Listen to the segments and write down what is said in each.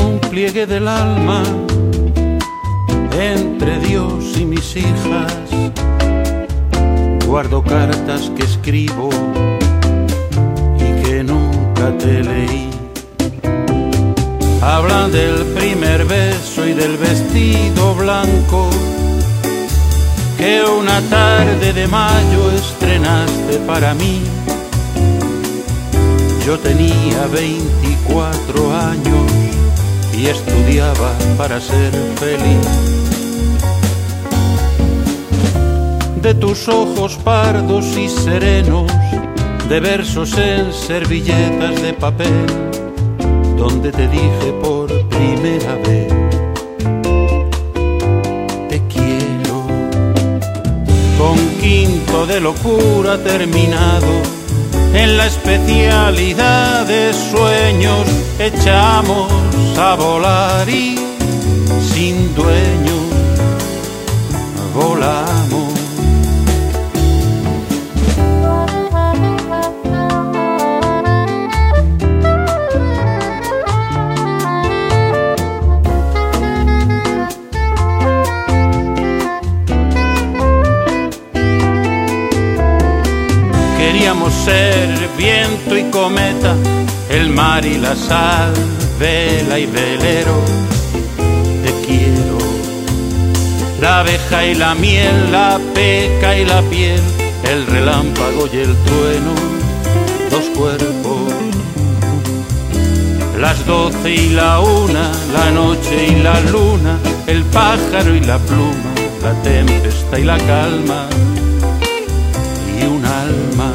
un pliegue del alma entre Dios y mis hijas. Guardo cartas que escribo y que nunca te leí. Hablan del primer beso y del vestido blanco que una tarde de mayo estrenaste para mí. Yo tenía 24 años y estudiaba para ser feliz. De tus ojos pardos y serenos, de versos en servilletas de papel, donde te dije por primera vez te quiero. Con quinto de locura terminado, en la especialidad de sueños echamos a volar y sin dueño volamos. Queríamos ser viento y cometa, el mar y la sal, vela y velero. Te quiero. La abeja y la miel, la peca y la piel, el relámpago y el trueno, dos cuerpos. Las 12 y la 1, la noche y la luna, el pájaro y la pluma, la tempestad y la calma, y un alma.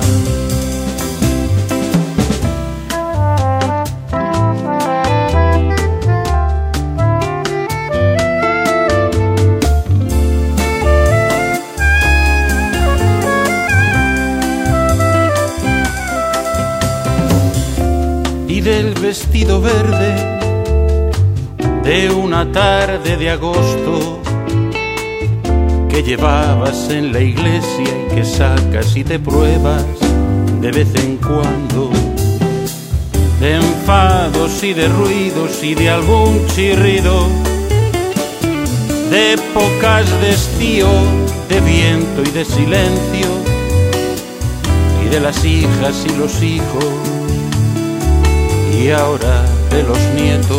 Y del vestido verde de una tarde de agosto que llevabas en la iglesia y que sacas y te pruebas de vez en cuando, de enfados y de ruidos y de algún chirrido, de épocas de estío, de viento y de silencio, y de las hijas y los hijos, y ahora de los nietos.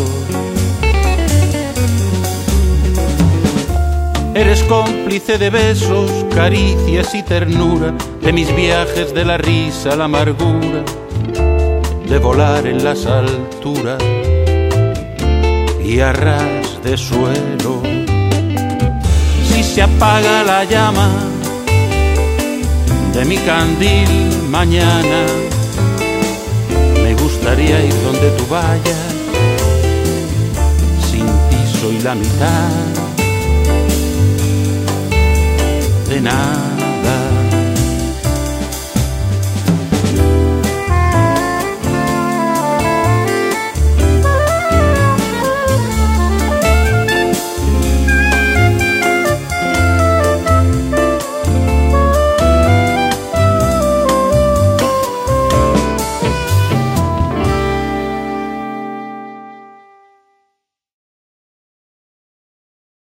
Eres cómplice de besos, caricias y ternura, de mis viajes, de la risa, la amargura, de volar en las alturas y a ras de suelo. Si se apaga la llama de mi candil mañana, me gustaría ir donde tú vayas, sin ti soy la mitad de nada.